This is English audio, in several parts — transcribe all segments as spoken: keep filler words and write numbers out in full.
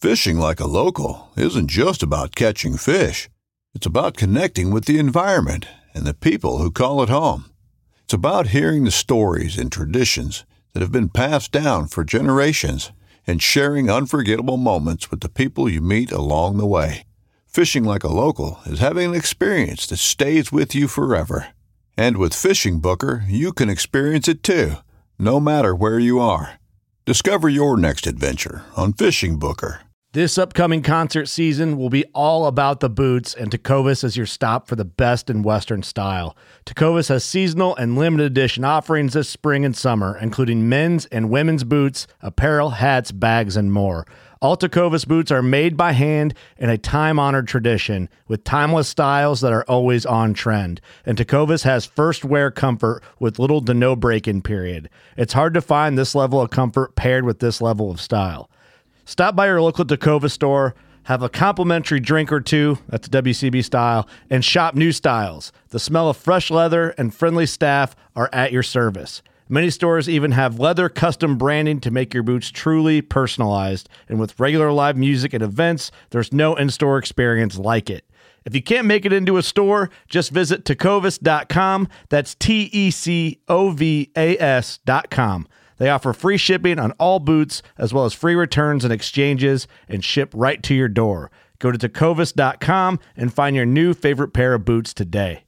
Fishing like a local isn't just about catching fish. It's about connecting with the environment and the people who call it home. It's about hearing the stories and traditions that have been passed down for generations and sharing unforgettable moments with the people you meet along the way. Fishing like a local is having an experience that stays with you forever. And with Fishing Booker, you can experience it too, no matter where you are. Discover your next adventure on Fishing Booker. This upcoming concert season will be all about the boots, and Tecovas is your stop for the best in Western style. Tecovas has seasonal and limited edition offerings this spring and summer, including men's and women's boots, apparel, hats, bags, and more. All Tecovas boots are made by hand in a time-honored tradition with timeless styles that are always on trend. And Tecovas has first wear comfort with little to no break-in period. It's hard to find this level of comfort paired with this level of style. Stop by your local Tecovas store, have a complimentary drink or two, that's W C B style, and shop new styles. The smell of fresh leather and friendly staff are at your service. Many stores even have leather custom branding to make your boots truly personalized. And with regular live music and events, there's no in-store experience like it. If you can't make it into a store, just visit tecovas dot com. That's T E C O V A S dot com. They offer free shipping on all boots, as well as free returns and exchanges, and ship right to your door. Go to tecovas dot com and find your new favorite pair of boots today.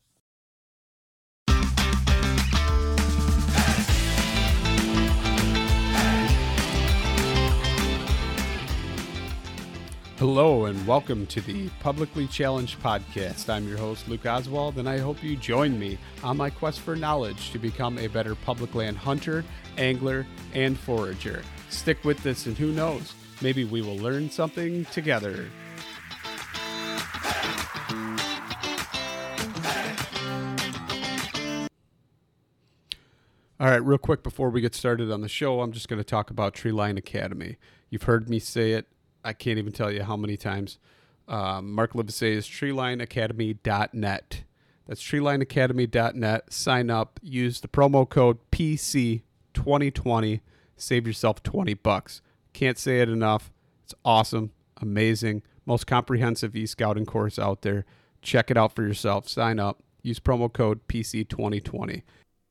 Hello and welcome to the Publicly Challenged Podcast. I'm your host, Luke Oswald, and I hope you join me on my quest for knowledge to become a better public land hunter, angler, and forager. Stick with this and who knows, maybe we will learn something together. All right, real quick before we get started on the show, I'm just going to talk about Treeline Academy. You've heard me say it. I can't even tell you how many times. Um, Mark Livesey is treeline academy dot net. That's treeline academy dot net. Sign up. Use the promo code P C twenty twenty. Save yourself twenty bucks. Can't say it enough. It's awesome. Amazing. Most comprehensive e-scouting course out there. Check it out for yourself. Sign up. Use promo code P C twenty twenty.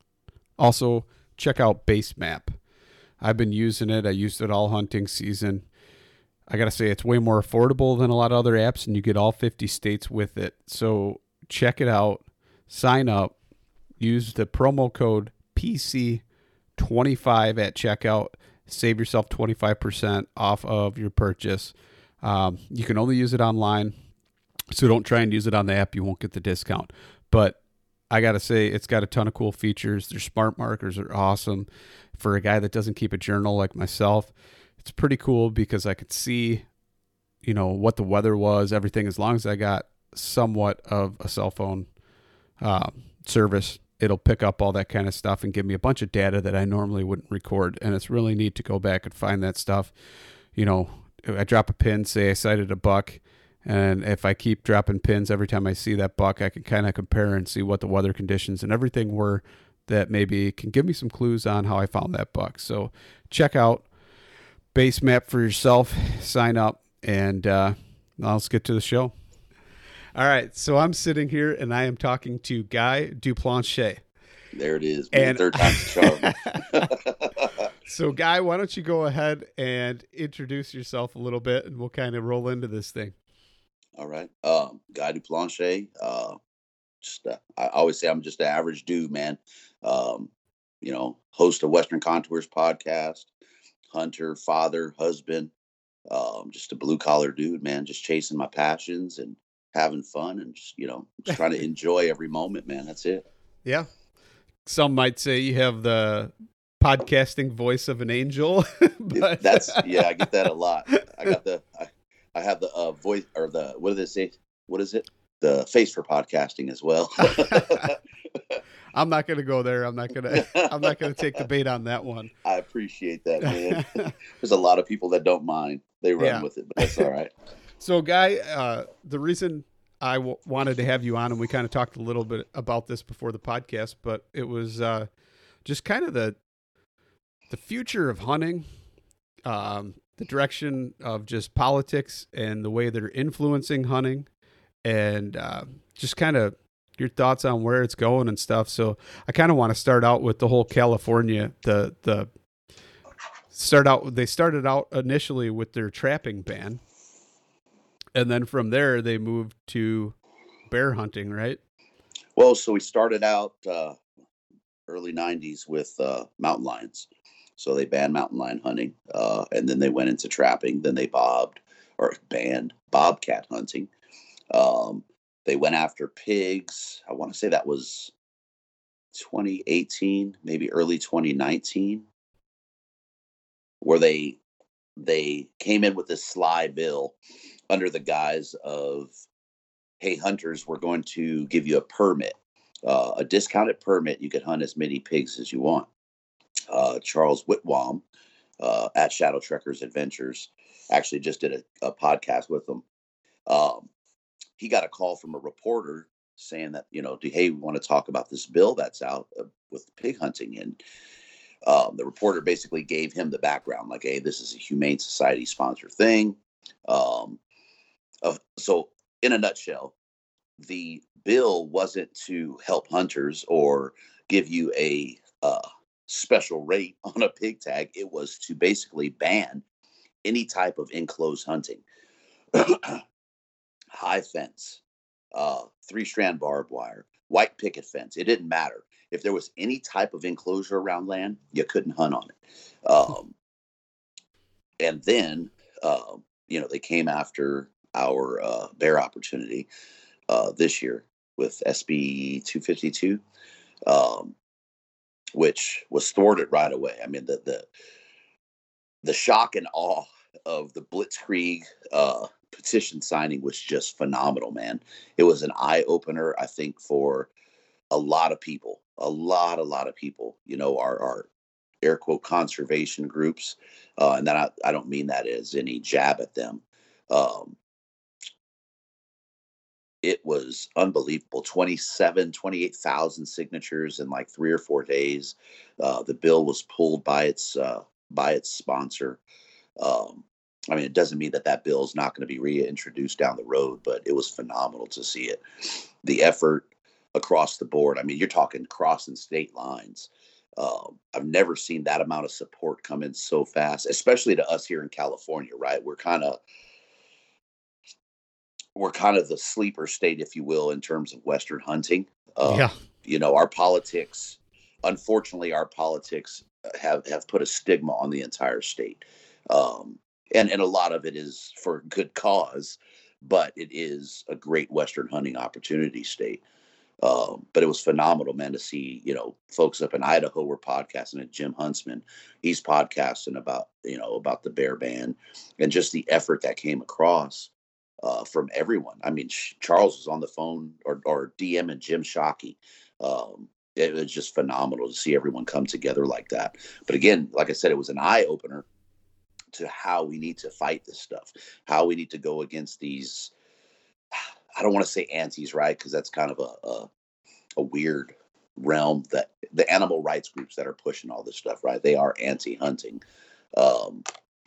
Also, check out Basemap. I've been using it. I used it all hunting season. I got to say, it's way more affordable than a lot of other apps, and you get all fifty states with it. So check it out. Sign up. Use the promo code P C twenty-five at checkout. Save yourself twenty-five percent off of your purchase. Um, you can only use it online, so don't try and use it on the app. You won't get the discount. But I got to say, it's got a ton of cool features. Their smart markers are awesome. For a guy that doesn't keep a journal like myself, it's pretty cool because I could see, you know, what the weather was, everything, as long as I got somewhat of a cell phone uh, service, it'll pick up all that kind of stuff and give me a bunch of data that I normally wouldn't record. And it's really neat to go back and find that stuff. You know, I drop a pin, say I sighted a buck, and if I keep dropping pins every time I see that buck, I can kind of compare and see what the weather conditions and everything were that maybe can give me some clues on how I found that buck. So check out Basemap for yourself, sign up, and uh, now let's get to the show. All right, so I'm sitting here and I am talking to Guy Duplanche. There it is, man. And Third time's a charm. So, Guy, why don't you go ahead and introduce yourself a little bit, and we'll kind of roll into this thing. All right, um, Guy Duplanche. Uh, just uh, I always say I'm just an average dude, man. Um, you know, host of Western Contours podcast. Hunter, father, husband, um, just a blue collar dude, man, just chasing my passions and having fun and just, you know, just trying to enjoy every moment, man. That's it. Yeah. Some might say you have the podcasting voice of an angel. But that's, yeah, I get that a lot. I got the, I, I have the uh, voice or the, what do they say? What is it? The face for podcasting as well. I'm not going to go there. I'm not going to, I'm not going to take the bait on that one. I appreciate that, man. There's a lot of people that don't mind. They run yeah. with it, but that's all right. So, Guy, uh, the reason I w- wanted to have you on, and we kind of talked a little bit about this before the podcast, but it was uh, just kind of the, the future of hunting. Um, the direction of just politics and the way they're influencing hunting, and uh, just kind of your thoughts on where it's going and stuff. So I kind of want to start out with the whole California, the, the start out, they started out initially with their trapping ban. And then from there they moved to bear hunting, right? Well, so we started out uh, early nineties with uh, mountain lions. So they banned mountain lion hunting, uh, and then they went into trapping. Then they bobbed or banned bobcat hunting. Um, They went after pigs. I want to say that was twenty eighteen, maybe early twenty nineteen, where they they came in with this sly bill under the guise of, hey, hunters, we're going to give you a permit, uh, a discounted permit. You can hunt as many pigs as you want. Uh, Charles Whitwam uh, at Shadow Trekkers Adventures actually just did a, a podcast with them. Um, he got a call from a reporter saying that, you know, hey, we want to talk about this bill that's out uh, with pig hunting. And um, the reporter basically gave him the background, like, hey, this is a Humane Society sponsored thing. Um, uh, so in a nutshell, the bill wasn't to help hunters or give you a uh, special rate on a pig tag. It was to basically ban any type of enclosed hunting. High fence, uh, three strand barbed wire, white picket fence. It didn't matter. If there was any type of enclosure around land, you couldn't hunt on it. Um, and then, uh, you know, they came after our uh, bear opportunity uh, this year with S B two fifty-two, um, which was thwarted right away. I mean, the the the shock and awe of the Blitzkrieg uh, petition signing was just phenomenal, man. It was an eye opener, I think, for a lot of people, a lot, a lot of people, you know, our, our air quote conservation groups. Uh, and then I, I don't mean that as any jab at them. Um, it was unbelievable. twenty-seven, twenty-eight thousand signatures in like three or four days. Uh, the bill was pulled by its, uh, by its sponsor. Um, I mean, it doesn't mean that that bill is not going to be reintroduced down the road, but it was phenomenal to see it. The effort across the board. I mean, you're talking crossing state lines. Um, I've never seen that amount of support come in so fast, especially to us here in California, right? We're kind of, we're kind of the sleeper state, if you will, in terms of Western hunting. Um, Yeah. You know, our politics, unfortunately, our politics have, have put a stigma on the entire state. Um, and, and a lot of it is for good cause, but it is a great Western hunting opportunity state. Um, but it was phenomenal, man, to see, you know, folks up in Idaho were podcasting, and Jim Huntsman, he's podcasting about, you know, about the bear ban and just the effort that came across uh, from everyone. I mean, Charles was on the phone or, or DMing Jim Shockey. Um, it was just phenomenal to see everyone come together like that. But again, like I said, it was an eye opener to how we need to fight this stuff, how we need to go against these, I don't want to say antis, right? Because that's kind of a, a a weird realm, that the animal rights groups that are pushing all this stuff, right? They are anti-hunting. Um,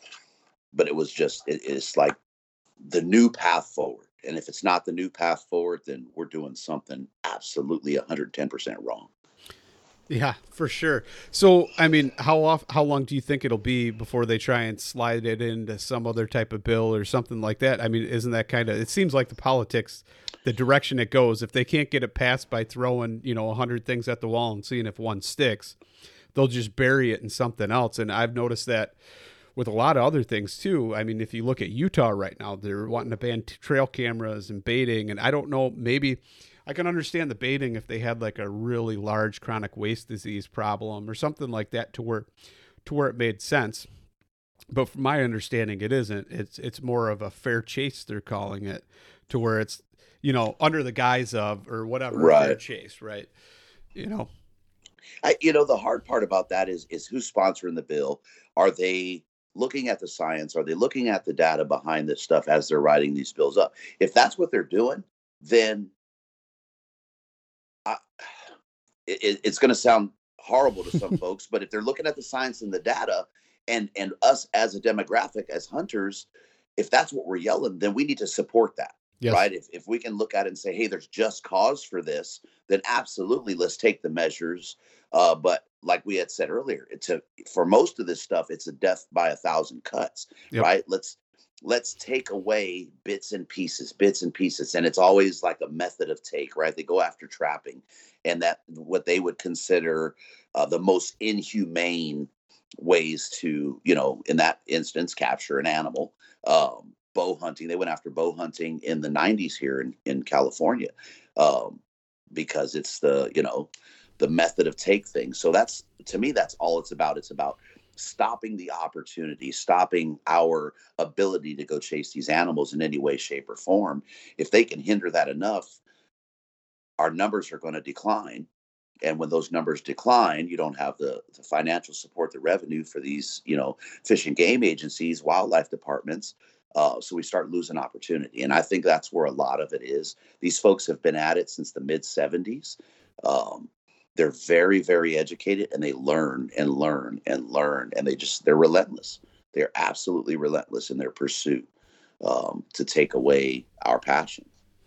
but it was just, it, it's like the new path forward. And if it's not the new path forward, then we're doing something absolutely one hundred ten percent wrong. Yeah, for sure. So, I mean, how off, how long do you think it'll be before they try and slide it into some other type of bill or something like that? I mean, isn't that kind of, it seems like the politics, the direction it goes, if they can't get it passed by throwing, you know, a hundred things at the wall and seeing if one sticks, they'll just bury it in something else. And I've noticed that with a lot of other things too. I mean, if you look at Utah right now, they're wanting to ban t- trail cameras and baiting. And I don't know, maybe I can understand the baiting if they had like a really large chronic waste disease problem or something like that to where, to where it made sense. But from my understanding, it isn't. It's it's more of a fair chase, they're calling it, to where it's, you know, under the guise of or whatever, Right. fair chase, right? You know, I, you know, the hard part about that is is who's sponsoring the bill. Are they looking at the science? Are they looking at the data behind this stuff as they're writing these bills up? If that's what they're doing, then I, it, it's going to sound horrible to some folks. But if they're looking at the science and the data, And and us as a demographic, as hunters, if that's what we're yelling, then we need to support that. Yes. Right. If if we can look at it and say, hey, there's just cause for this, then absolutely let's take the measures. Uh, but like we had said earlier, it's a for most of this stuff, it's a death by a thousand cuts. Yep. Right. Let's let's take away bits and pieces, bits and pieces. And it's always like a method of take, right? They go after trapping, and that what they would consider uh, the most inhumane ways to, you know, in that instance, capture an animal. Um, bow hunting. They went after bow hunting in the nineties here in, in California, um, because it's the, you know, the method of take things. So that's, to me, that's all it's about. It's about stopping the opportunity, stopping our ability to go chase these animals in any way, shape, or form. If they can hinder that enough, our numbers are going to decline. And when those numbers decline, you don't have the, the financial support, the revenue for these, you know, fish and game agencies, wildlife departments. Uh, so we start losing opportunity. And I think that's where a lot of it is. These folks have been at it since the mid seventies. Um, they're very, very educated, and they learn and learn and learn. And they just, they're relentless. They're absolutely relentless in their pursuit um, to take away our passion.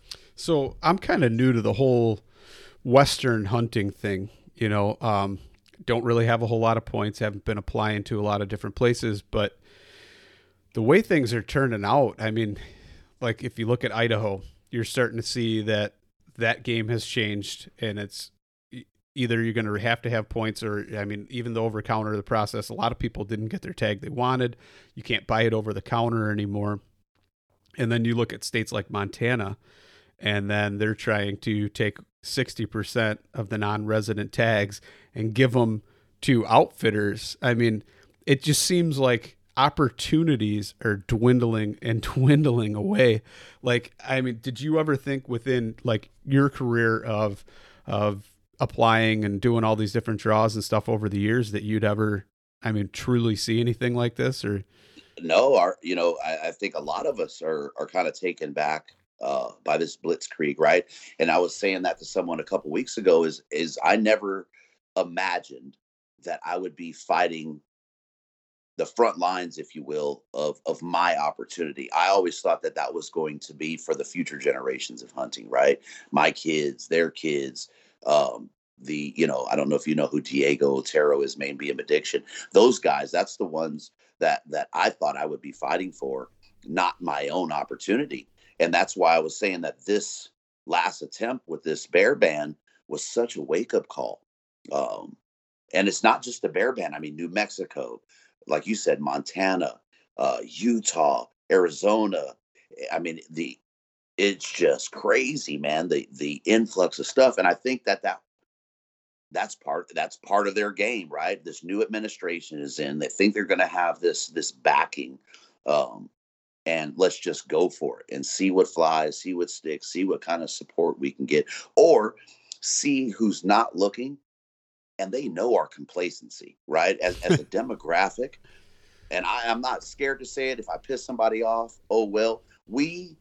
So I'm kind of new to the whole Western hunting thing, you know, um, don't really have a whole lot of points, haven't been applying to a lot of different places, but the way things are turning out, I mean, like if you look at Idaho, you're starting to see that that game has changed, and it's either you're going to have to have points or, I mean, even the over-counter, the process, a lot of people didn't get their tag they wanted. You can't buy it over the counter anymore. And then you look at states like Montana, and then they're trying to take sixty percent of the non-resident tags and give them to outfitters. I mean, it just seems like opportunities are dwindling and dwindling away. Like, I mean, did you ever think within like your career of, of applying and doing all these different draws and stuff over the years that you'd ever, I mean, truly see anything like this? Or no, our, you know, I, I think a lot of us are, are kind of taken back uh, by this blitzkrieg. Right. And I was saying that to someone a couple weeks ago is, is I never imagined that I would be fighting the front lines, if you will, of, of my opportunity. I always thought that that was going to be for the future generations of hunting, right? My kids, their kids, um, the, you know, I don't know if you know who Diego Otero is, Maine B M Addiction. Those guys, that's the ones that, that I thought I would be fighting for, not my own opportunity. And that's why I was saying that this last attempt with this bear ban was such a wake-up call. Um, and it's not just a bear ban. I mean, New Mexico, like you said, Montana, uh, Utah, Arizona. I mean, the it's just crazy, man. The the influx of stuff, and I think that that that's part that's part of their game, right? This new administration is in. They think they're going to have this this backing, um, and let's just go for it and see what flies, see what sticks, see what kind of support we can get, or see who's not looking. And they know our complacency, right? As, as a demographic. And I, I'm not scared to say it. If I piss somebody off, oh, well, we,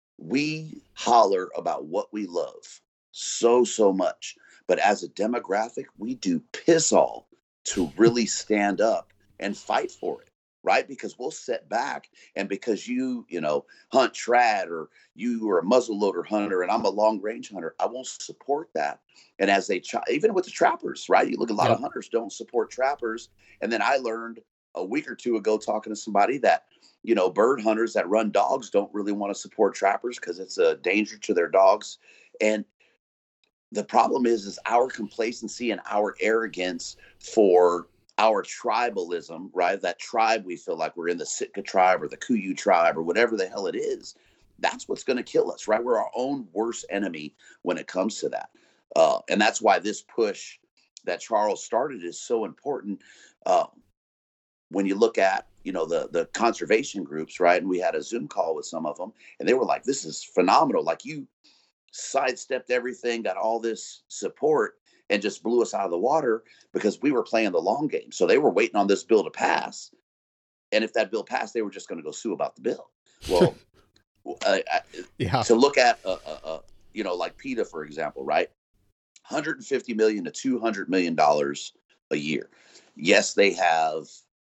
we holler about what we love so, so much. But as a demographic, we do piss all to really stand up and fight for it, right? Because we'll sit back, and because you, you know, hunt trad, or you are a muzzleloader hunter and I'm a long range hunter, I won't support that. And as they, ch- even with the trappers, right? You look, a lot Yep. of hunters don't support trappers. And then I learned a week or two ago talking to somebody that, you know, bird hunters that run dogs don't really want to support trappers because it's a danger to their dogs. And the problem is, is our complacency and our arrogance for our tribalism, right? That tribe, we feel like we're in the Sitka tribe or the Kuyu tribe or whatever the hell it is. That's what's going to kill us, right? We're our own worst enemy when it comes to that. Uh, and that's why this push that Charles started is so important. Uh, when you look at, you know, the, the conservation groups, right? And we had a Zoom call with some of them, and they were like, this is phenomenal. Like, you sidestepped everything, got all this support, and just blew us out of the water because we were playing the long game. So they were waiting on this bill to pass. And if that bill passed, they were just going to go sue about the bill. Well, uh, yeah. to look at, uh, uh, uh, you know, like PETA, for example, right? one hundred fifty million dollars to two hundred million dollars a year. Yes, they have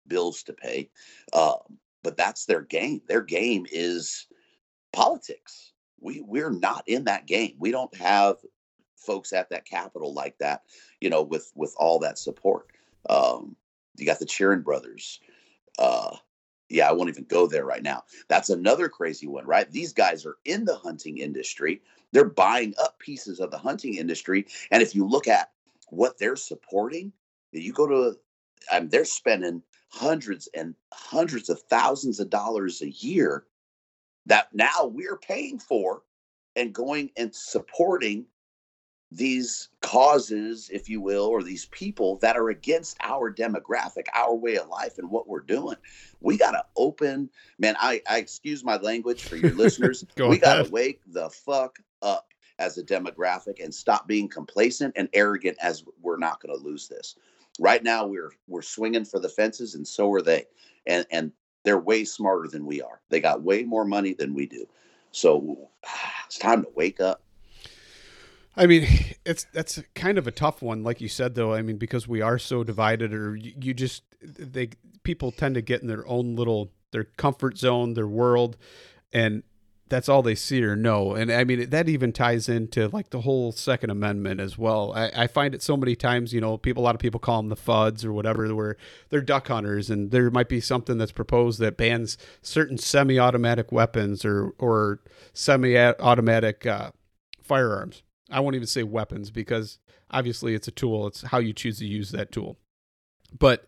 bills to pay. Um, but that's their game. Their game is politics. We we're not in that game. We don't have folks at that Capitol like that, you know, with with all that support. Um, you got the Cheering brothers. Uh, yeah, I won't even go there right now. That's another crazy one, right? These guys are in the hunting industry. They're buying up pieces of the hunting industry, and if you look at what they're supporting, you go to, I mean, they're spending hundreds and hundreds of thousands of dollars a year that now we're paying for and going and supporting these causes, if you will, or these people that are against our demographic, our way of life, and what we're doing. We got to open, man, I, I excuse my language for your listeners. Go we got ahead. to wake the fuck up as a demographic and stop being complacent and arrogant as we're not going to lose this. Right now, we're we're swinging for the fences, and so are they. And and they're way smarter than we are. They got way more money than we do. So it's time to wake up. I mean, it's that's kind of a tough one, like you said, though. I mean, because we are so divided, or you, you just they people tend to get in their own little their comfort zone, their world, and that's all they see or know. And I mean, that even ties into like the whole Second Amendment as well. I, I find it so many times, you know, people, a lot of people call them the F U Ds or whatever, where they're duck hunters, and there might be something that's proposed that bans certain semi-automatic weapons or, or semi-automatic uh, firearms. I won't even say weapons, because obviously it's a tool. It's how you choose to use that tool. But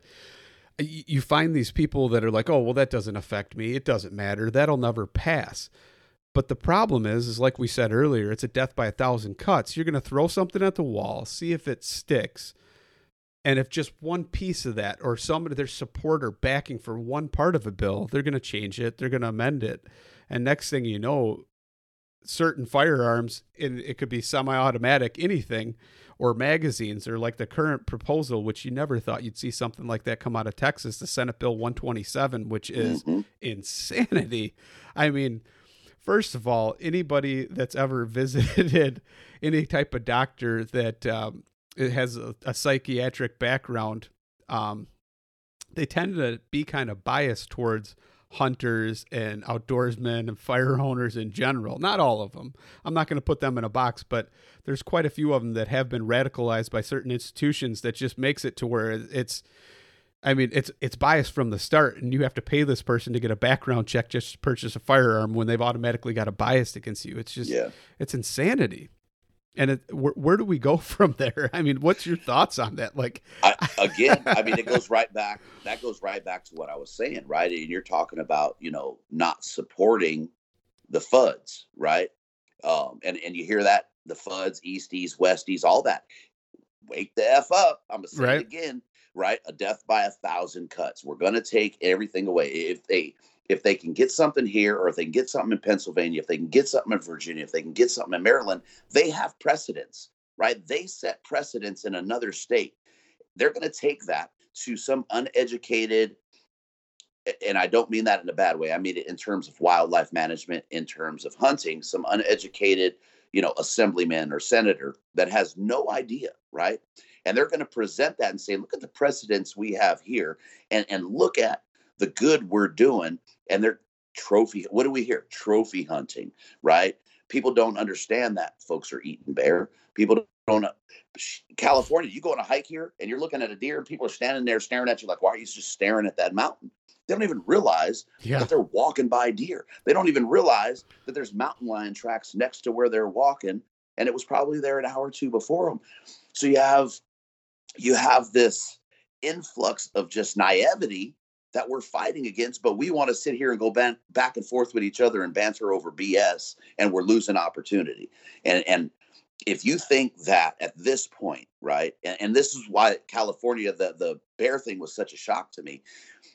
you find these people that are like, oh, well, that doesn't affect me. It doesn't matter. That'll never pass. But the problem is, is like we said earlier, it's a death by a thousand cuts. You're going to throw something at the wall, see if it sticks. And if just one piece of that, or somebody, their support or backing for one part of a bill, they're going to change it. They're going to amend it. And next thing you know, certain firearms, and it could be semi-automatic, anything, or magazines, or like the current proposal, which you never thought you'd see something like that come out of Texas, the Senate Bill one twenty-seven, which is mm-hmm. insanity. I mean, first of all, anybody that's ever visited any type of doctor that um, it has a, a psychiatric background, um, they tend to be kind of biased towards hunters and outdoorsmen and fire owners in general. Not all of them. I'm not going to put them in a box, but there's quite a few of them that have been radicalized by certain institutions that just makes it to where it's, I mean, it's it's biased from the start, and you have to pay this person to get a background check just to purchase a firearm when they've automatically got a bias against you. It's just, yeah. It's insanity. And it, where, where do we go from there? I mean, what's your thoughts on that? Like, I, again, I mean, it goes right back. That goes right back to what I was saying, right? And you're talking about, you know, not supporting the F U Ds, right? Um, and and you hear that, the F U Ds, Easties, Westies, all that. Wake the F up. I'm gonna say right. it again. Right, a death by a thousand cuts. We're going to take everything away. If they if they can get something here, or if they can get something in Pennsylvania, if they can get something in Virginia, if they can get something in Maryland, they have precedence, right? They set precedence in another state. They're going to take that to some uneducated, and I don't mean that in a bad way. I mean it in terms of wildlife management, in terms of hunting, some uneducated, you know, assemblyman or senator that has no idea, right? And they're going to present that and say, look at the precedents we have here, and, and look at the good we're doing. And they're trophy. What do we hear? Trophy hunting, right? People don't understand that folks are eating bear. People don't. California, you go on a hike here and you're looking at a deer, and people are standing there staring at you like, why are you just staring at that mountain? They don't even realize yeah. that they're walking by deer. They don't even realize that there's mountain lion tracks next to where they're walking, and it was probably there an hour or two before them. So you have you have this influx of just naivety that we're fighting against, but we want to sit here and go back, back and forth with each other and banter over B S, and we're losing opportunity. And and if you think that at this point, right, and, and this is why California, the, the bear thing was such a shock to me.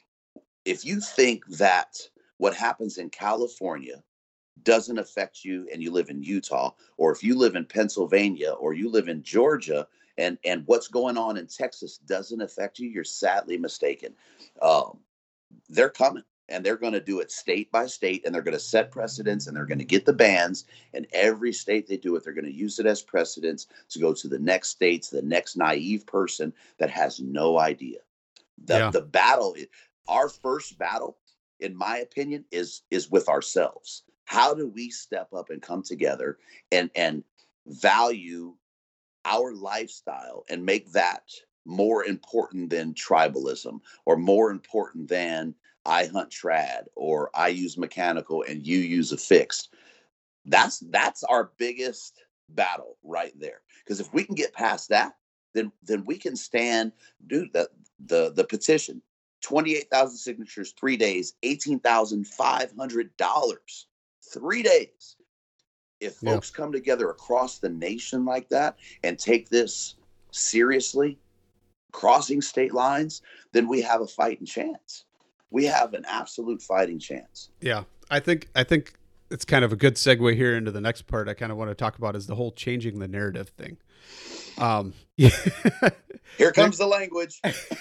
If you think that what happens in California doesn't affect you and you live in Utah, or if you live in Pennsylvania, or you live in Georgia, and, and what's going on in Texas doesn't affect you, you're sadly mistaken. Um, they're coming, and they're going to do it state by state, and they're going to set precedents, and they're going to get the bans, and every state they do it, they're going to use it as precedents to go to the next state, to the next naive person that has no idea. The, yeah. the battle, our first battle, in my opinion, is is with ourselves. How do we step up and come together and and value our lifestyle and make that more important than tribalism, or more important than I hunt trad or I use mechanical and you use a fixed? That's that's our biggest battle right there. Because if we can get past that, then then we can stand, dude. The the the petition, twenty-eight thousand signatures, three days, eighteen thousand five hundred dollars, three days. If Yeah. folks come together across the nation like that and take this seriously, crossing state lines, then we have a fighting chance. We have an absolute fighting chance. Yeah, I think I think it's kind of a good segue here into the next part I kind of want to talk about, is the whole changing the narrative thing. Um, yeah. Here comes the language.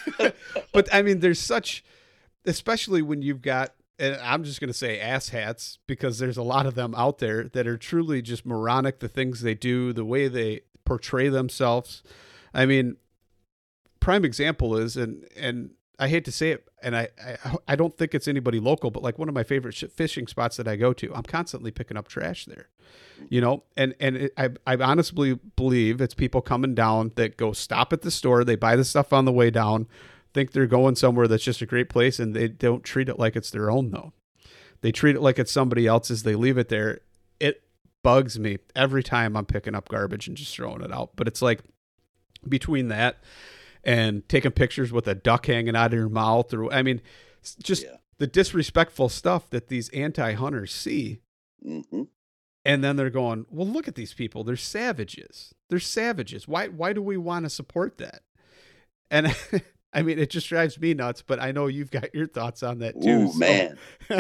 But I mean, there's such, especially when you've got, and I'm just going to say asshats, because there's a lot of them out there that are truly just moronic, the things they do, the way they portray themselves. I mean, prime example is, and, and I hate to say it, and I, I, I don't think it's anybody local, but like one of my favorite fishing spots that I go to, I'm constantly picking up trash there, you know, and, and it, I, I honestly believe it's people coming down that go stop at the store. They buy the stuff on the way down, think they're going somewhere that's just a great place, and they don't treat it like it's their own though. They treat it like it's somebody else's. They leave it there. It bugs me every time I'm picking up garbage and just throwing it out. But it's like, between that and taking pictures with a duck hanging out of your mouth, or I mean, just yeah. the disrespectful stuff that these anti-hunters see. Mm-hmm. And then they're going, well, look at these people. They're savages. They're savages. Why, why do we want to support that? And I mean, it just drives me nuts, but I know you've got your thoughts on that too. Ooh, so. man.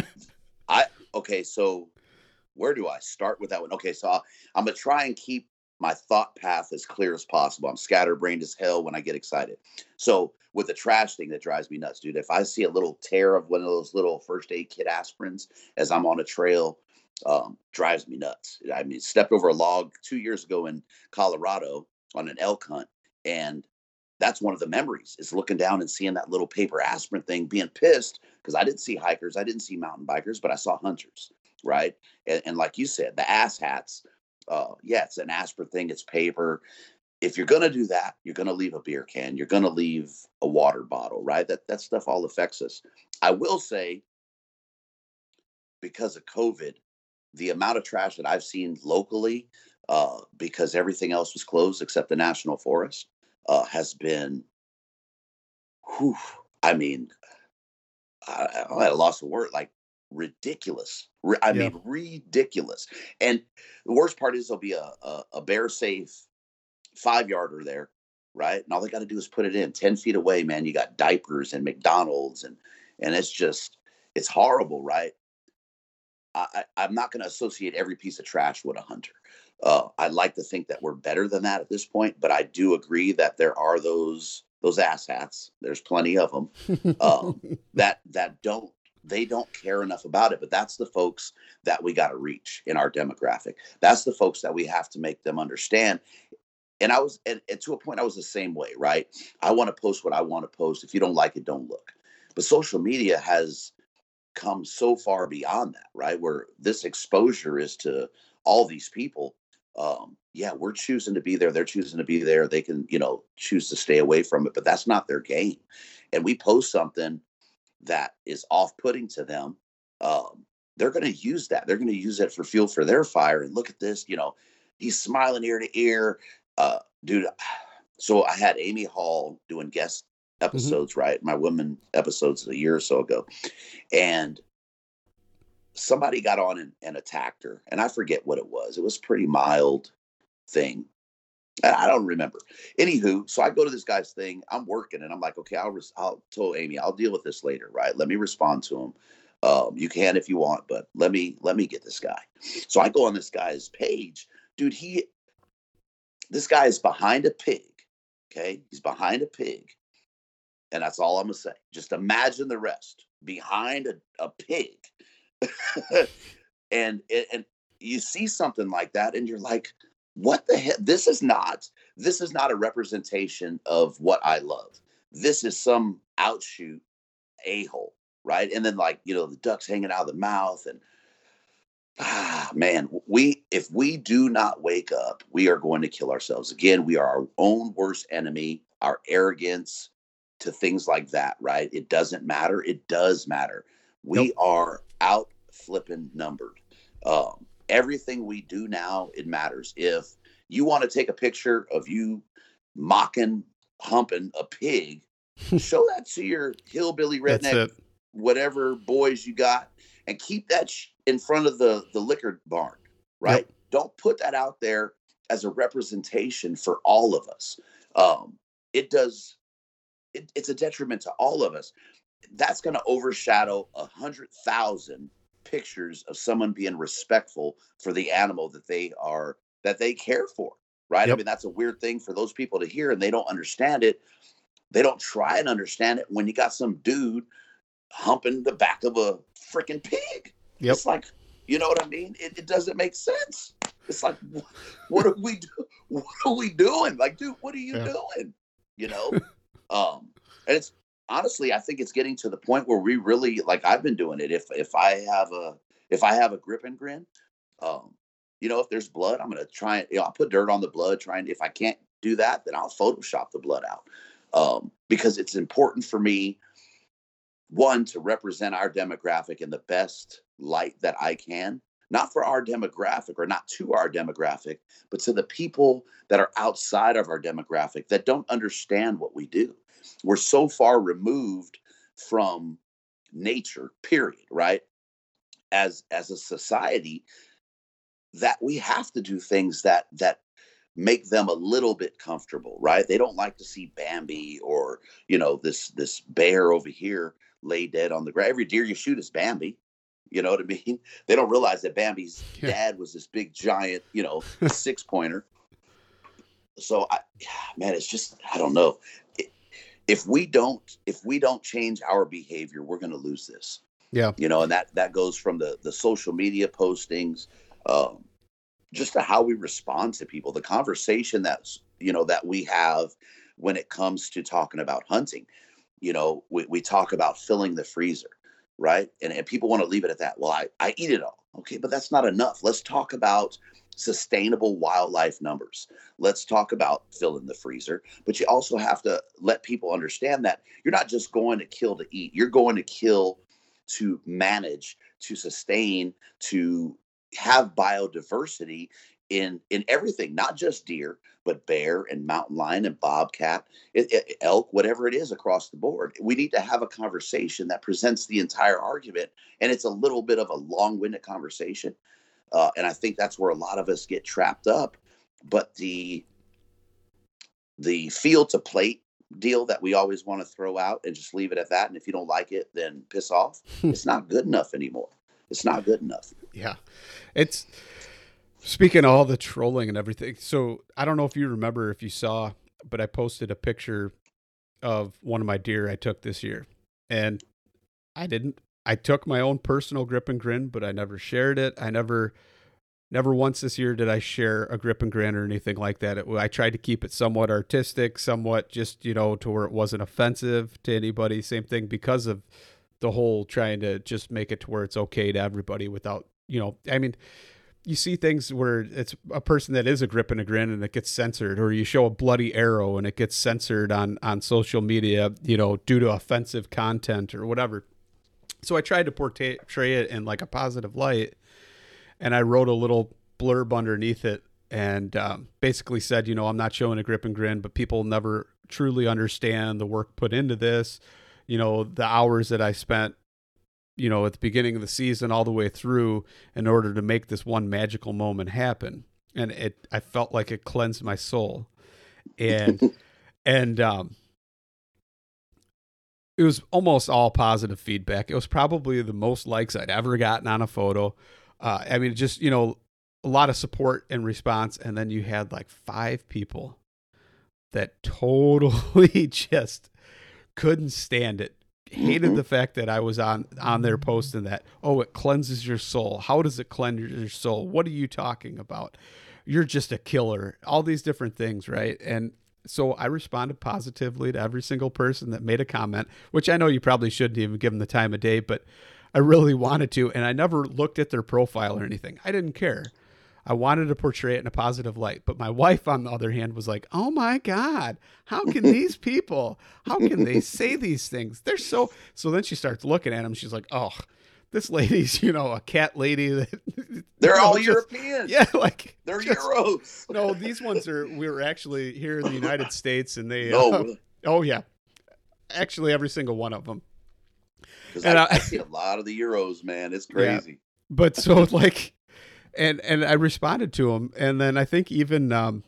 I, okay. So where do I start with that one? Okay. So I'll, I'm going to try and keep my thought path as clear as possible. I'm scatterbrained as hell when I get excited. So with the trash thing, that drives me nuts, dude. If I see a little tear of one of those little first aid kit aspirins as I'm on a trail, um, drives me nuts. I mean, stepped over a log two years ago in Colorado on an elk hunt, and that's one of the memories, is looking down and seeing that little paper aspirin thing, being pissed because I didn't see hikers, I didn't see mountain bikers, but I saw hunters, right? And, and like you said, the ass hats. Uh, yeah, it's an aspirin thing. It's paper. If you're going to do that, you're going to leave a beer can. You're going to leave a water bottle, right? That that stuff all affects us. I will say, because of COVID, the amount of trash that I've seen locally, uh, because everything else was closed except the National Forest, uh, has been, whew, I mean, I, I lost a word, like, ridiculous. I mean, yeah. ridiculous. And the worst part is there'll be a, a, a bear safe five yarder there, right? And all they got to do is put it in ten feet away, man. You got diapers and McDonald's, and, and it's just, it's horrible, right? I, I, I'm not going to associate every piece of trash with a hunter. Uh, I'd like to think that we're better than that at this point, but I do agree that there are those, those asshats. There's plenty of them um, that, that don't, they don't care enough about it, but that's the folks that we got to reach in our demographic. That's the folks that we have to make them understand. And I was, and, and to a point, I was the same way, right? I want to post what I want to post. If you don't like it, don't look. But social media has come so far beyond that, right? Where this exposure is to all these people. Um, yeah, we're choosing to be there. They're choosing to be there. They can, you know, choose to stay away from it, but that's not their game. And we post something that is off-putting to them, um, they're going to use that. They're going to use it for fuel for their fire. And look at this, you know, he's smiling ear to ear. Uh, dude, so I had Amy Hall doing guest episodes, mm-hmm. right? My women episodes a year or so ago. And somebody got on and, and attacked her. And I forget what it was. It was a pretty mild thing. I don't remember. Anywho, so I go to this guy's thing. I'm working, and I'm like, okay, I'll, res- I'll tell Amy, I'll deal with this later, right? Let me respond to him. Um, you can if you want, but let me let me get this guy. So I go on this guy's page, dude. He, this guy is behind a pig. Okay, he's behind a pig, and that's all I'm gonna say. Just imagine the rest behind a, a pig, and and you see something like that, and you're like, what the hell? This is not, this is not a representation of what I love. This is some outshoot. a-hole, right? And then like, you know, the duck's hanging out of the mouth and ah, man, we if we do not wake up, we are going to kill ourselves. Again, we are our own worst enemy, our arrogance to things like that, right? It doesn't matter. It does matter. We Yep. are out flipping numbered. Um, everything we do now, it matters. If you want to take a picture of you mocking, humping a pig, show that to your hillbilly That's redneck, it. whatever boys you got, and keep that sh- in front of the the liquor barn, right? Yep. Don't put that out there as a representation for all of us. Um, it does. It, it's a detriment to all of us. That's going to overshadow a hundred thousand pictures of someone being respectful for the animal that they are that they care for, right? I Yep. mean, that's a weird thing for those people to hear, and they don't understand it. They don't try and understand it when you got some dude humping the back of a freaking pig. Yep. It's like, you know what I mean? It, it doesn't make sense. It's like, wh- what are we do? What are we doing? Like, dude, what are you Yeah. doing? You know? um, and it's honestly, I think it's getting to the point where we really like. I've been doing it. If if I have a if I have a grip and grin, um, you know, if there's blood, I'm gonna try and you know, I'll put dirt on the blood. Try and if I can't do that, then I'll Photoshop the blood out. Um, because it's important for me, one, to represent our demographic in the best light that I can, not for our demographic or not to our demographic, but to the people that are outside of our demographic that don't understand what we do. We're so far removed from nature, period, right? As as a society, that we have to do things that that make them a little bit comfortable, right? They don't like to see Bambi or, you know, this this bear over here lay dead on the ground. Every deer you shoot is Bambi. You know what I mean? They don't realize that Bambi's Yeah. dad was this big giant, you know, six pointer. So I, man, it's just I don't know. It- If we don't if we don't change our behavior, we're going to lose this. Yeah. You know, and that that goes from the the social media postings, um, just to how we respond to people, the conversation that's you know that we have when it comes to talking about hunting. You know, we, we talk about filling the freezer, right? And, and people want to leave it at that. Well, I, I eat it all. Okay, but that's not enough. Let's talk about sustainable wildlife numbers. Let's talk about filling the freezer. But you also have to let people understand that you're not just going to kill to eat. You're going to kill to manage, to sustain, to have biodiversity in in everything, not just deer, but bear and mountain lion and bobcat, it, it, elk, whatever it is across the board. We need to have a conversation that presents the entire argument, and it's a little bit of a long-winded conversation, uh, and I think that's where a lot of us get trapped up. But the the field to plate deal that we always want to throw out and just leave it at that, and if you don't like it, then piss off. It's not good enough anymore. It's not good enough. Yeah. It's speaking of all the trolling and everything. So I don't know if you remember, if you saw, but I posted a picture of one of my deer I took this year, and I didn't, I took my own personal grip and grin, but I never shared it. I never, never once this year did I share a grip and grin or anything like that. It, I tried to keep it somewhat artistic, somewhat just, you know, to where it wasn't offensive to anybody. Same thing because of the whole trying to just make it to where it's okay to everybody without, you know, I mean, you see things where it's a person that is a grip and a grin and it gets censored, or you show a bloody arrow and it gets censored on, on social media, you know, due to offensive content or whatever. So I tried to portray, portray it in like a positive light, and I wrote a little blurb underneath it and um, basically said, you know, I'm not showing a grip and grin, but people never truly understand the work put into this, you know, the hours that I spent, you know, at the beginning of the season all the way through in order to make this one magical moment happen. And it, I felt like it cleansed my soul. And, and, um, it was almost all positive feedback. It was probably the most likes I'd ever gotten on a photo. Uh, I mean, just, you know, a lot of support and response. And then you had like five people that totally just couldn't stand it. Hated Mhm. the fact that I was on, on there posting that, oh, it cleanses your soul. How does it cleanse your soul? What are you talking about? You're just a killer. All these different things, right? And so I responded positively to every single person that made a comment, which I know you probably shouldn't even give them the time of day, but I really wanted to. And I never looked at their profile or anything. I didn't care. I wanted to portray it in a positive light. But my wife, on the other hand, was like, oh my God, how can these people, how can they say these things? They're so, so then she starts looking at them. She's like, oh, this lady's, you know, a cat lady. That They're you know, all just, European. Yeah. Like they're just, Euros. No, these ones are, we were actually here in the United States and they, no, uh, oh yeah, actually every single one of them. Because I, I, I see a lot of the Euros, man. It's crazy. Yeah. But so like, And and I responded to him, and then I think even um,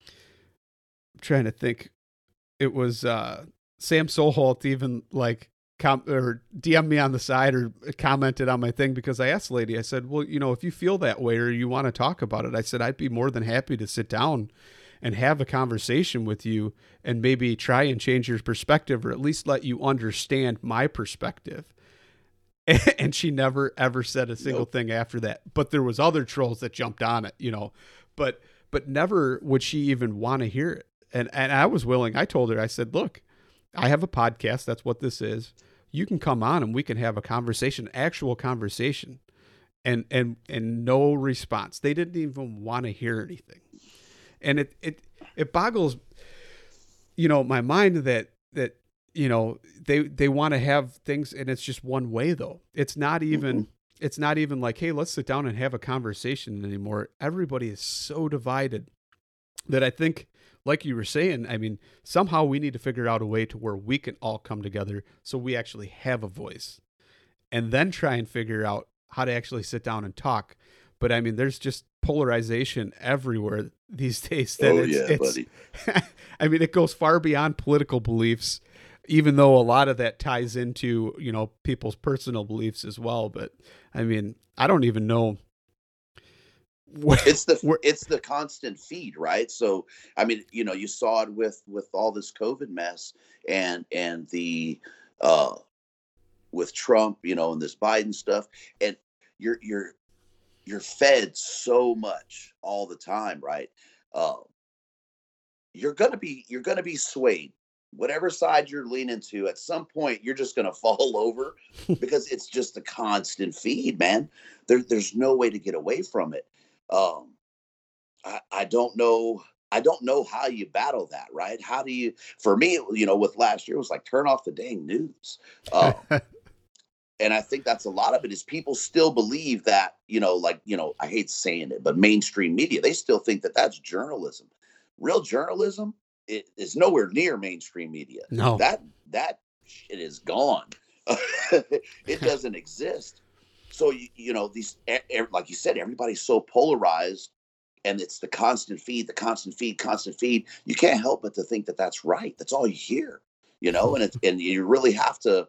I'm trying to think, it was uh, Sam Soholt even like com- or D M'd me on the side or commented on my thing because I asked the lady, I said, well, you know, if you feel that way or you want to talk about it, I said I'd be more than happy to sit down and have a conversation with you and maybe try and change your perspective or at least let you understand my perspective. And she never ever said a single nope. thing after that. But there was other trolls that jumped on it, you know. But but never would she even want to hear it. And and I was willing. I told her, I said, look, I have a podcast. That's what this is. You can come on and we can have a conversation, actual conversation. And and and no response. They didn't even want to hear anything. And it it it boggles, you know, my mind that that you know, they, they want to have things and it's just one way though. It's not even, mm-hmm. it's not even like, hey, let's sit down and have a conversation anymore. Everybody is so divided that I think, like you were saying, I mean, somehow we need to figure out a way to where we can all come together so we actually have a voice and then try and figure out how to actually sit down and talk. But I mean, there's just polarization everywhere these days. That oh, it's, yeah, it's, buddy. I mean, it goes far beyond political beliefs, even though a lot of that ties into, you know, people's personal beliefs as well. But I mean, I don't even know. Where, it's the, where, it's the constant feed, right? So, I mean, you know, you saw it with, with all this COVID mess and, and the, uh, with Trump, you know, and this Biden stuff, and you're, you're, you're fed so much all the time, right? Um, you're going to be, you're going to be swayed. Whatever side you're leaning to, at some point, you're just going to fall over because it's just a constant feed, man. There, there's no way to get away from it. Um, I, I don't know. I don't know how you battle that, right? How do you, for me, you know, with last year, it was like, turn off the dang news. Um, and I think that's a lot of it is people still believe that, you know, like, you know, I hate saying it, but mainstream media, they still think that that's journalism. Real journalism, it is nowhere near mainstream media. No, that that shit is gone. It doesn't exist. So you, you know these, like you said, everybody's so polarized, and it's the constant feed, the constant feed, constant feed. You can't help but to think that that's right. That's all you hear, you know. And it's and you really have to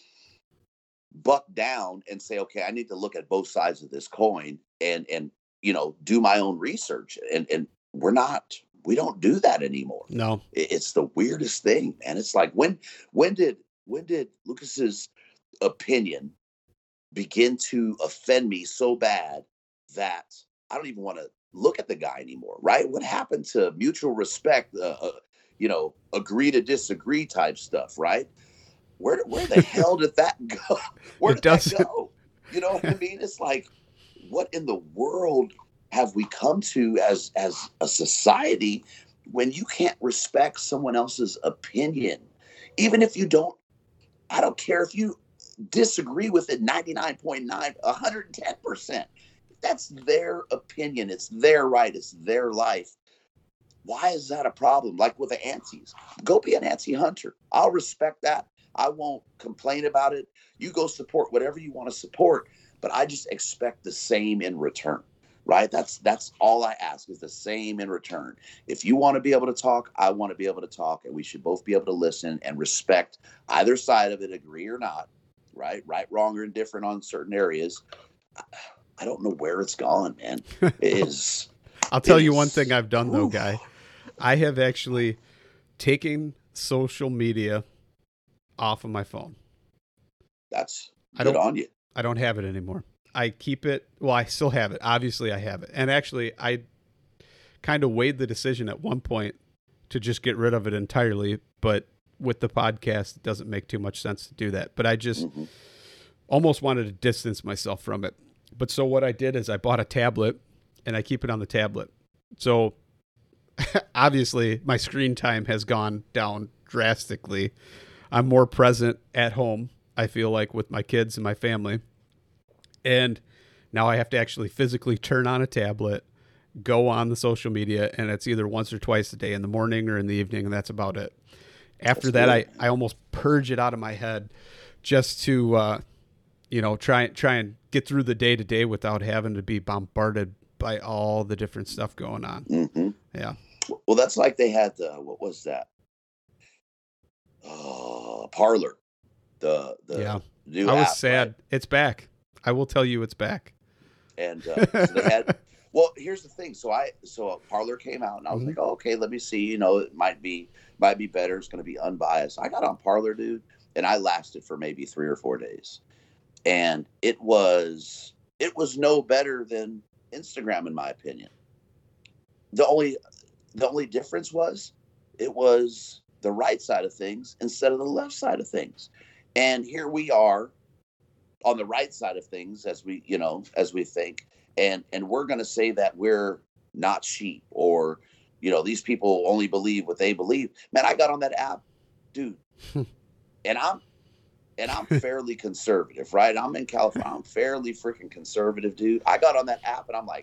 buck down and say, okay, I need to look at both sides of this coin, and and you know do my own research. And and we're not. We don't do that anymore. No, it's the weirdest thing, man. It's like when, when did, when did Lucas's opinion begin to offend me so bad that I don't even want to look at the guy anymore? Right? What happened to mutual respect? Uh, uh, you know, agree to disagree type stuff. Right? Where, where the hell did that go? Where did that go? You know what I mean? It's like, what in the world have we come to as as a society when you can't respect someone else's opinion, even if you don't? I don't care if you disagree with it ninety-nine point nine, one hundred ten percent. That's their opinion. It's their right. It's their life. Why is that a problem? Like with the antis, go be an anti hunter. I'll respect that. I won't complain about it. You go support whatever you want to support, but I just expect the same in return. Right? That's that's all I ask is the same in return. If you want to be able to talk, I want to be able to talk, and we should both be able to listen and respect either side of it, agree or not. Right? Right, wrong, or indifferent on certain areas. I don't know where it's gone, man. It is. I'll tell it you is, one thing I've done, though, oof. Guy. I have actually taken social media off of my phone. That's I good don't, on you. I don't have it anymore. I keep it. Well, I still have it. Obviously, I have it. And actually, I kind of weighed the decision at one point to just get rid of it entirely, but with the podcast, it doesn't make too much sense to do that. But I just mm-hmm. almost wanted to distance myself from it. But so what I did is I bought a tablet and I keep it on the tablet. So obviously my screen time has gone down drastically. I'm more present at home, I feel like, with my kids and my family. And now I have to actually physically turn on a tablet, go on the social media, and it's either once or twice a day, in the morning or in the evening, and that's about it. After that's that, I, I almost purge it out of my head just to, uh, you know, try, try and get through the day-to-day without having to be bombarded by all the different stuff going on. Mm-hmm. Yeah. Well, that's like they had, the, what was that? Oh, Parler. The, the yeah. new I was app, sad. Right? It's back. I will tell you it's back. And uh, so they had, well, here's the thing. So I, so Parler came out and I was mm-hmm. like, oh, okay, let me see, you know, it might be, might be better. It's going to be unbiased. I got on Parler, dude, and I lasted for maybe three or four days. And it was, it was no better than Instagram, in my opinion. The only, the only difference was it was the right side of things instead of the left side of things. And here we are on the right side of things, as we, you know, as we think, and, and we're going to say that we're not sheep, or, you know, these people only believe what they believe. Man, I got on that app, dude, and I'm, and I'm fairly conservative, right? I'm in California. I'm fairly freaking conservative, dude. I got on that app and I'm like,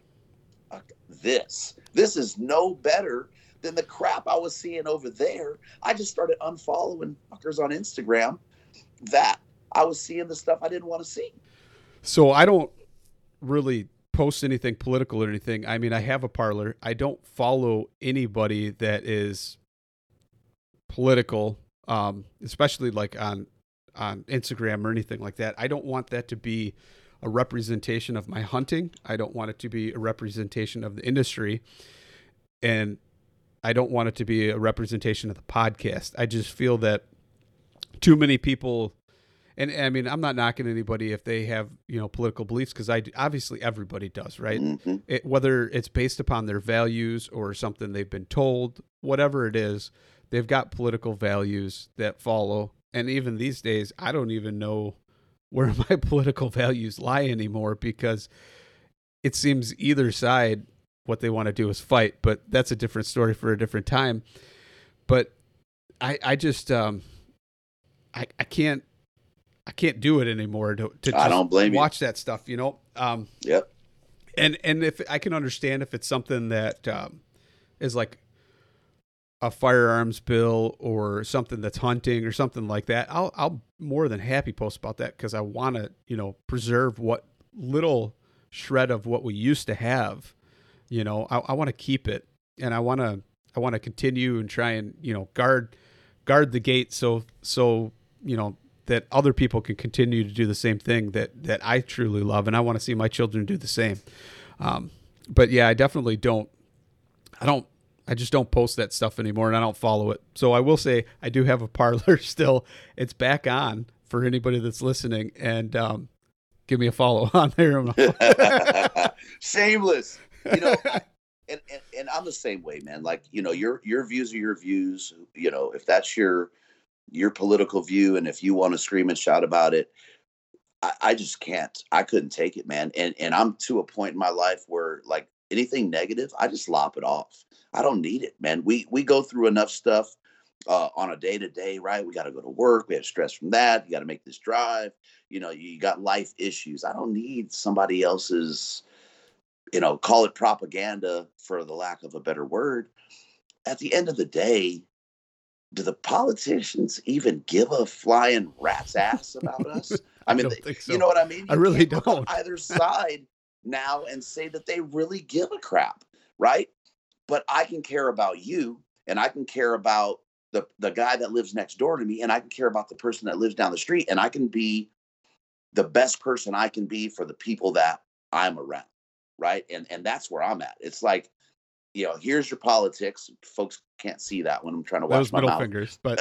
this, this is no better than the crap I was seeing over there. I just started unfollowing fuckers on Instagram that I was seeing the stuff I didn't want to see. So I don't really post anything political or anything. I mean, I have a Parler. I don't follow anybody that is political, um, especially like on, on Instagram or anything like that. I don't want that to be a representation of my hunting. I don't want it to be a representation of the industry. And I don't want it to be a representation of the podcast. I just feel that too many people, and I mean, I'm not knocking anybody if they have, you know, political beliefs, because I obviously everybody does, right? Mm-hmm. It, whether it's based upon their values or something they've been told, whatever it is, they've got political values that follow. And even these days, I don't even know where my political values lie anymore, because it seems either side, what they want to do is fight, but that's a different story for a different time. But I, I just, um, I, I can't, I can't do it anymore to, to I don't blame watch you. that stuff, you know? Um, yep. And, and if I can understand if it's something that, um, is like a firearms bill or something that's hunting or something like that, I'll, I'll more than happy post about that, because I want to, you know, preserve what little shred of what we used to have. You know, I, I want to keep it, and I want to, I want to continue and try and, you know, guard, guard the gate. So, so, you know, that other people can continue to do the same thing that, that I truly love. And I want to see my children do the same. Um, but yeah, I definitely don't, I don't, I just don't post that stuff anymore, and I don't follow it. So I will say I do have a Parler still. It's back on for anybody that's listening, and um, give me a follow on there. Shameless. You know, I, and, and, and I'm the same way, man. Like, you know, your, your views are your views. You know, if that's your, your political view, and if you want to scream and shout about it, I, I just can't, I couldn't take it, man. And, and I'm to a point in my life where, like, anything negative, I just lop it off. I don't need it, man. We, we go through enough stuff uh, on a day to day, right? We got to go to work. We have stress from that. You got to make this drive. You know, you got life issues. I don't need somebody else's, you know, call it propaganda for the lack of a better word. At the end of the day, do the politicians even give a flying rat's ass about us? I, I mean, don't they, think so. You know what I mean? You I really can't don't. look on either side now and say that they really give a crap, right? But I can care about you, and I can care about the, the guy that lives next door to me, and I can care about the person that lives down the street, and I can be the best person I can be for the people that I'm around, right? And and that's where I'm at. It's like, you know, here's your politics. Folks can't see that when I'm trying to watch Those my middle mouth. fingers, but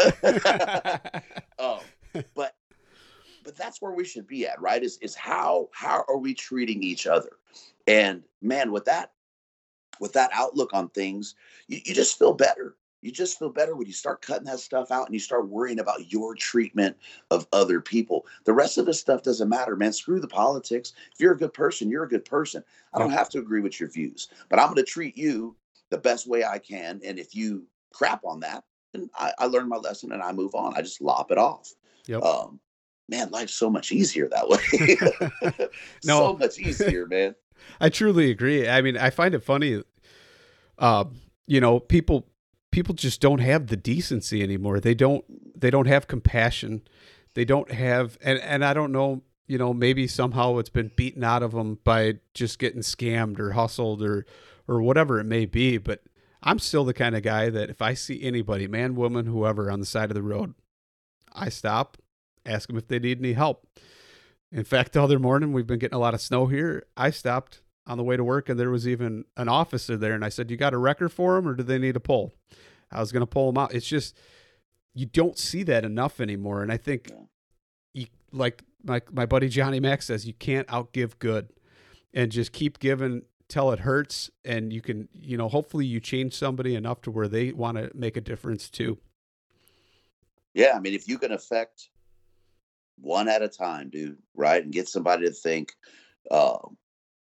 oh, but but that's where we should be at, right? Is is how how are we treating each other? And man, with that with that outlook on things, you, you just feel better. You just feel better when you start cutting that stuff out and you start worrying about your treatment of other people. The rest of this stuff doesn't matter, man. Screw the politics. If you're a good person, you're a good person. I don't Yep. have to agree with your views, but I'm going to treat you the best way I can. And if you crap on that, then I, I learn my lesson and I move on. I just lop it off. Yep. Um, man, life's so much easier that way. No. So much easier, man. I truly agree. I mean, I find it funny. Um, you know, people people just don't have the decency anymore. They don't they don't have compassion. They don't have, and and I don't know. You know, maybe somehow it's been beaten out of them by just getting scammed or hustled or or whatever it may be. But I'm still the kind of guy that if I see anybody, man, woman, whoever, on the side of the road, I stop, ask them if they need any help. In fact, the other morning, we've been getting a lot of snow here. I stopped on the way to work, and there was even an officer there, and I said, you got a wrecker for them, or do they need a pull? I was going to pull them out. It's just, you don't see that enough anymore, and I think, you, like my, my buddy Johnny Mac says, you can't outgive good, and just keep giving till it hurts, and you can, you know, hopefully you change somebody enough to where they want to make a difference too. Yeah, I mean, if you can affect one at a time, dude, right? And get somebody to think um,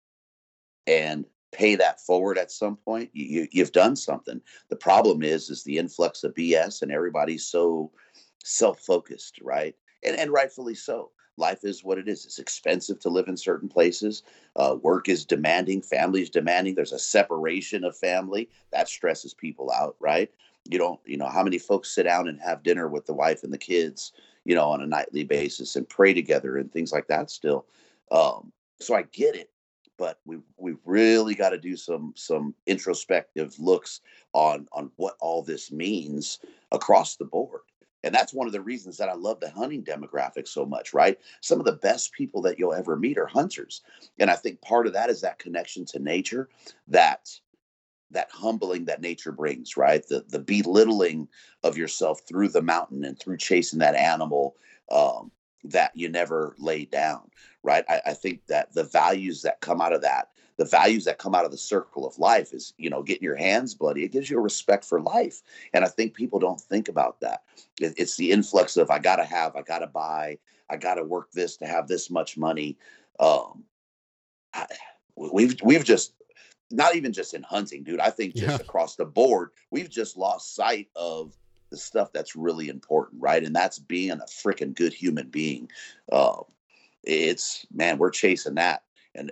and pay that forward at some point, you, you, you've done something. The problem is, is the influx of B S and everybody's so self-focused, right? And, and rightfully so. Life is what it is. It's expensive to live in certain places. Uh, work is demanding. Family is demanding. There's a separation of family that stresses people out, right? You don't, you know, how many folks sit down and have dinner with the wife and the kids, you know, on a nightly basis and pray together and things like that still. Um, so I get it, but we we really got to do some some introspective looks on on what all this means across the board. And that's one of the reasons that I love the hunting demographic so much, right? Some of the best people that you'll ever meet are hunters. And I think part of that is that connection to nature, that that humbling that nature brings, right? The the belittling of yourself through the mountain and through chasing that animal um, that you never laid down, right? I, I think that the values that come out of that, the values that come out of the circle of life is, you know, getting your hands bloody. It gives you a respect for life. And I think people don't think about that. It, it's the influx of, I got to have, I got to buy, I got to work this to have this much money. Um, I, we've, we've just, not even just in hunting, dude. I think just Yeah. across the board, we've just lost sight of the stuff that's really important, right? And that's being a freaking good human being. Um, it's, man, we're chasing that. And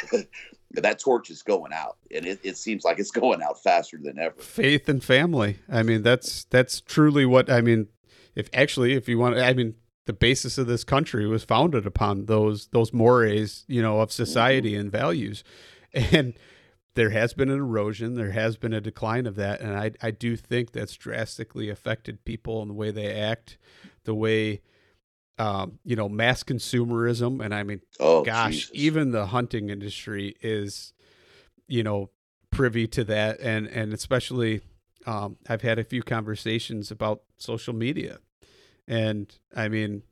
that torch is going out. And it, it seems like it's going out faster than ever. Faith and family. I mean, that's that's truly what, I mean, if actually, if you want, I mean, the basis of this country was founded upon those those mores, you know, of society and values. And there has been an erosion. There has been a decline of that. And I, I do think that's drastically affected people in the way they act, the way, um, you know, mass consumerism. And I mean, Oh, gosh, Jesus. even the hunting industry is, you know, privy to that. And, and especially, um, I've had a few conversations about social media. And I mean,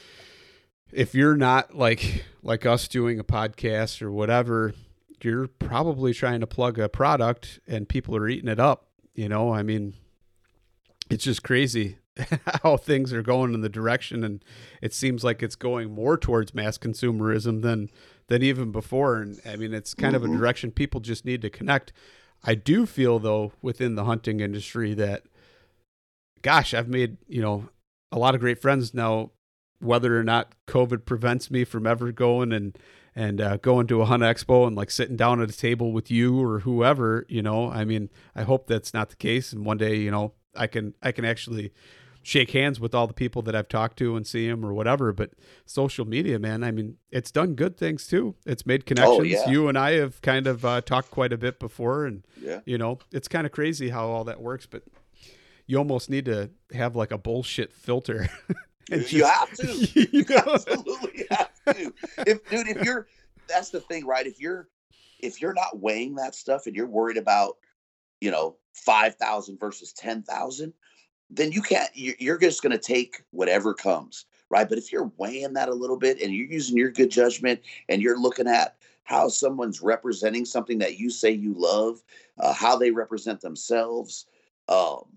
if you're not like, like us doing a podcast or whatever, you're probably trying to plug a product and people are eating it up. You know, I mean, it's just crazy how things are going in the direction. And it seems like it's going more towards mass consumerism than, than even before. And I mean, it's kind Mm-hmm. of a direction people just need to connect. I do feel though, within the hunting industry that, gosh, I've made, you know, a lot of great friends now, whether or not COVID prevents me from ever going and, and uh, going to a hunt expo and like sitting down at a table with you or whoever, you know, I mean, I hope that's not the case. And one day, you know, I can, I can actually shake hands with all the people that I've talked to and see them or whatever. But social media, man, I mean, it's done good things too. It's made connections. yeah. You and I have kind of uh, talked quite a bit before, and, Yeah. you know, it's kind of crazy how all that works, but you almost need to have like a bullshit filter. And You just- have to. you You know? absolutely have to. If, dude, if you're, that's the thing, right? If you're, if you're not weighing that stuff and you're worried about, you know, five thousand versus ten thousand, then you can't, you- you're just going to take whatever comes, right? But if you're weighing that a little bit and you're using your good judgment and you're looking at how someone's representing something that you say you love, uh, how they represent themselves, um,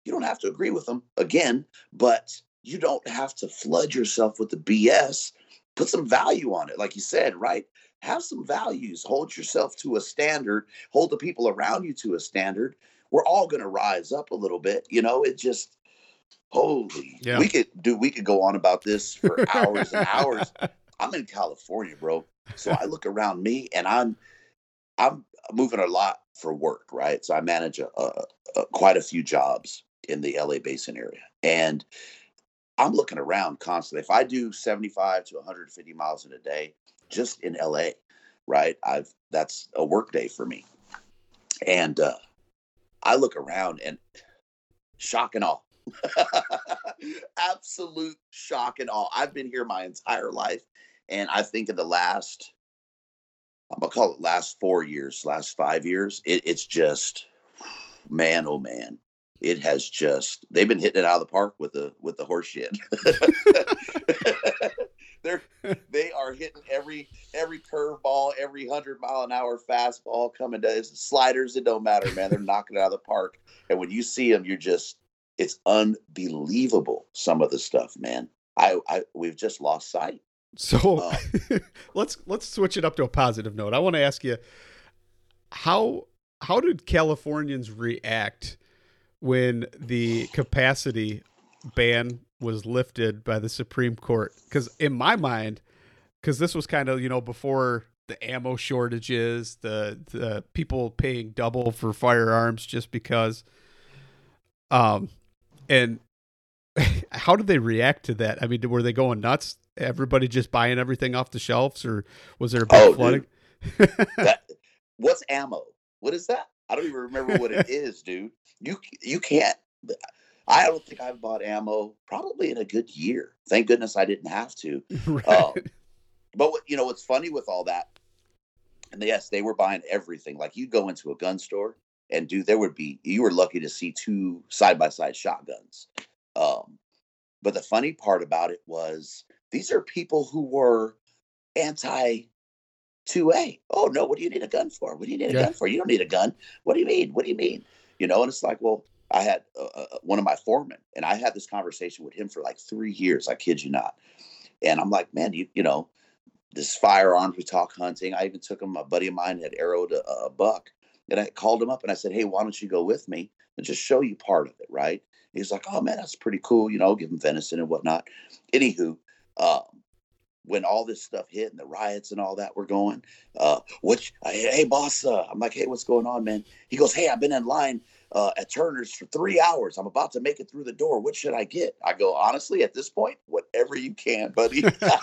You don't have to agree with them again, but you don't have to flood yourself with the B S. Put some value on it, like you said, right? Have some values. Hold yourself to a standard. Hold the people around you to a standard. We're all going to rise up a little bit. You know, it just, holy, Yeah. we could do, we could go on about this for hours and hours. I'm in California, bro. So I look around me and I'm, I'm moving a lot for work, right? So I manage a, a, a quite a few jobs in the L A basin area. And I'm looking around constantly. If I do seventy-five to one hundred fifty miles in a day, just in L A, right? I've, that's a work day for me. And, uh, I look around and shock and awe, absolute shock and awe. I've been here my entire life. And I think in the last, I'm gonna call it last four years, last five years, it, it's just, man, oh man, it has just, they've been hitting it out of the park with the, with the horse shit. They're, they are hitting every, every curveball, every hundred mile an hour fastball coming to sliders. It don't matter, man. They're knocking it out of the park. And when you see them, you're just, it's unbelievable. Some of the stuff, man, I, I, we've just lost sight. So Uh, let's let's switch it up to a positive note. I want to ask you, how how did Californians react when the capacity ban was lifted by the Supreme Court? Because in my mind, because this was kind of, you know, before the ammo shortages, the the people paying double for firearms just because. Um, and how did they react to that? I mean, were they going nuts? Everybody just buying everything off the shelves, or was there a big Oh, flooding? that, what's ammo? What is that? I don't even remember what it is, dude. You you can't. I don't think I've bought ammo probably in a good year. Thank goodness I didn't have to. Right. Um, but what, you know what's funny with all that? And yes, they were buying everything. Like you go into a gun store, and dude, there would be, you were lucky to see two side by side shotguns. Um, but the funny part about it was, these are people who were anti two A. Oh no, what do you need a gun for? What do you need a Yeah. gun for? You don't need a gun. What do you mean? What do you mean? You know, and it's like, well, I had uh, uh, one of my foremen, and I had this conversation with him for like three years. I kid you not. And I'm like, man, you you know, this firearms. We talk hunting. I even took him. A buddy of mine had arrowed a, a buck, and I called him up and I said, hey, why don't you go with me and just show you part of it, right? He's like, oh man, that's pretty cool. You know, give him venison and whatnot. Anywho, um, when all this stuff hit and the riots and all that were going, uh, which, hey, boss, uh, I'm like, hey, what's going on, man? He goes, hey, I've been in line uh, at Turner's for three hours. I'm about to make it through the door. What should I get? I go, honestly, at this point, whatever you can, buddy.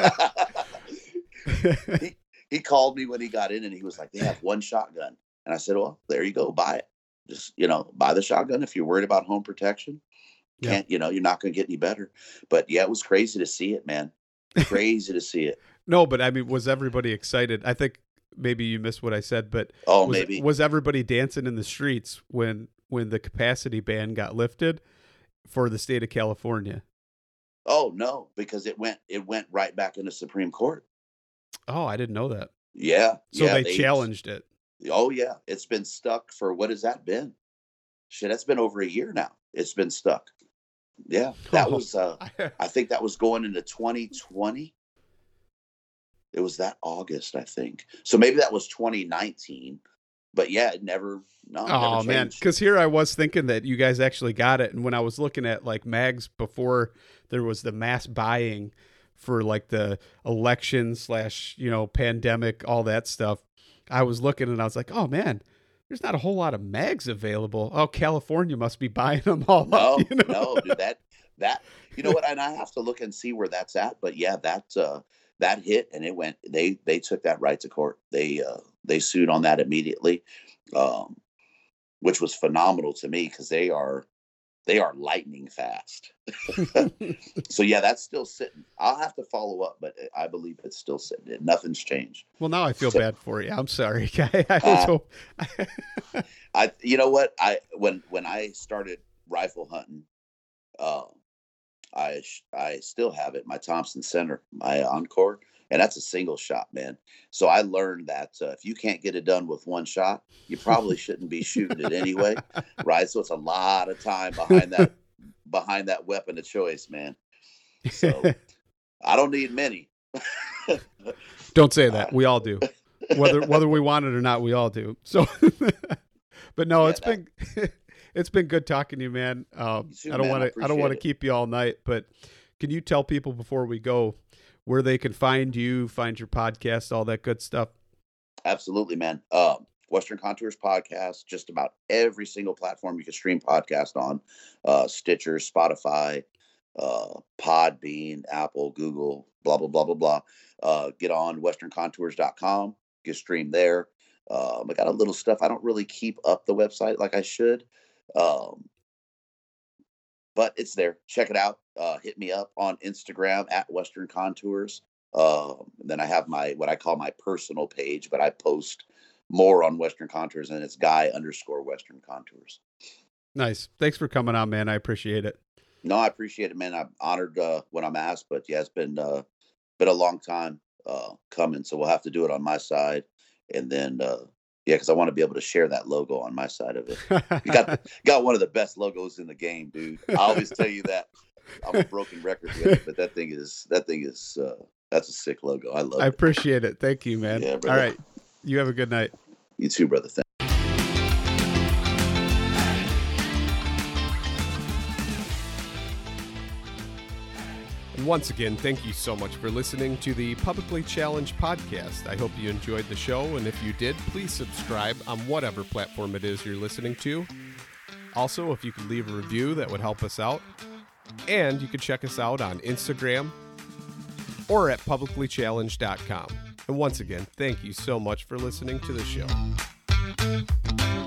he, he called me when he got in and he was like, they have one shotgun. And I said, well, there you go. Buy it. Just, you know, buy the shotgun. If you're worried about home protection, Yeah. can't, you know, you're not going to get any better. But yeah, it was crazy to see it, man. Crazy to see it. No, but I mean, was everybody excited? I think maybe you missed what I said, but Oh, was, maybe. was everybody dancing in the streets when when the capacity ban got lifted for the state of California? Oh no, because it went it went right back into Supreme Court. Oh, I didn't know that. Yeah. So yeah, they, challenged it. Oh yeah. It's been stuck for, what has that been? Shit, that's been over a year now. It's been stuck. Yeah. That Oh. was uh I think that was going into twenty twenty. It was that August, I think. So maybe that was twenty nineteen. But yeah, it never no, it Oh never man, changed. because here I was thinking that you guys actually got it, and when I was looking at like mags before there was the mass buying for like the election slash you know pandemic, all that stuff, I was looking and I was like, oh man, there's not a whole lot of mags available. Oh, California must be buying them all No, up. You know? no, dude, that that you know what, and I have to look and see where that's at. But yeah, that uh that hit and it went, they they took that right to court. They uh they sued on that immediately. Um which was phenomenal to me because they are they are lightning fast. So yeah, that's still sitting. I'll have to follow up, but I believe it's still sitting. Nothing's changed. Well, now I feel So- bad for you. I'm sorry. I, I was Uh, hope- I you know what? I when when I started rifle hunting, um I sh- I still have it. My Thompson Center, my Encore. And that's a single shot, man. So I learned that uh, if you can't get it done with one shot, you probably shouldn't be shooting it anyway, right? So it's a lot of time behind that behind that weapon of choice, man. So I don't need many. Don't say that. We all do. Whether whether we want it or not, we all do. So, but no, yeah, it's that, been it's been good talking to you, man. Um, too, I don't want to I, I don't want to keep you all night, but can you tell people before we go where they can find you, find your podcast, all that good stuff? Absolutely, man. Um, Western Contours Podcast, just about every single platform you can stream podcast on, uh, Stitcher, Spotify, uh, Podbean, Apple, Google, blah, blah, blah, blah, blah. Uh, get on western contours dot com, get streamed there. Um, I got a little stuff. I don't really keep up the website like I should. Um, but it's there. Check it out. Uh, hit me up on Instagram at Western Contours. Um, and then I have my, what I call my personal page, but I post more on Western Contours, and it's Guy underscore Western Contours. Nice. Thanks for coming on, man. I appreciate it. No, I appreciate it, man. I'm honored uh, when I'm asked, but yeah, it's been uh, been a long time uh, coming, so we'll have to do it on my side, and then uh, yeah, because I want to be able to share that logo on my side of it. You got got one of the best logos in the game, dude. I always tell you that. I'm a broken record with it, but that thing is that thing is uh, that's a sick logo. I love I it. I appreciate it. Thank you, man. Yeah, all right, you have a good night. You too, brother. Thanks. And once again, thank you so much for listening to the Publicly Challenged podcast. I hope you enjoyed the show, and if you did, please subscribe on whatever platform it is you're listening to. Also, if you could leave a review, that would help us out. And you can check us out on Instagram or at publicly challenged dot com. And once again, thank you so much for listening to the show.